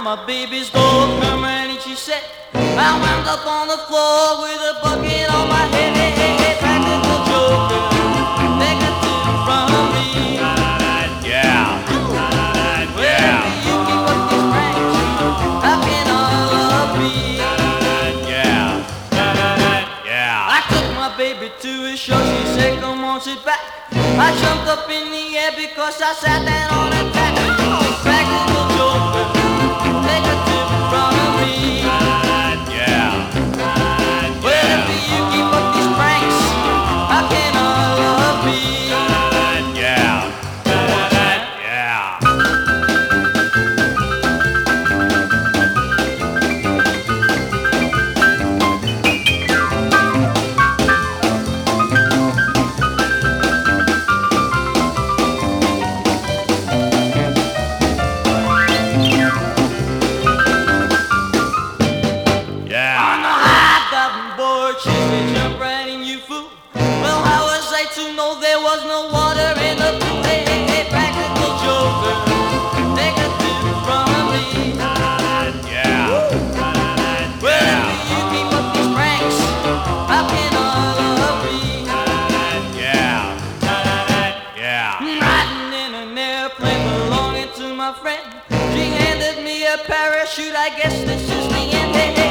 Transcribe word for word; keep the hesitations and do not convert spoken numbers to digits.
my baby's door, come around and she said, I wound up on the floor with a bucket on my head. Hey, hey, hey, practical joker, take a tip from me. Yeah. Well, if you keep up these pranks, how can all love be? Yeah. Yeah. I took my baby to his show, she said, come on, sit back. I jumped up in the air because I sat down on a track. Practical joker, take a tip from me. Yeah. Well, if you keep up these pranks, how can our love be? Yeah. Yeah. On the high diving board, she said, jump right in, you fool. Well, how was I to know there was no water in the pool? Hey, hey, hey, practical joker, take a tip from me. Yeah. Well, if you keep up these pranks, how can our love be? Yeah. Yeah. Riding in an airplane belonging to my friend. She handed me a parachute, I guess this is the end. Hey, hey,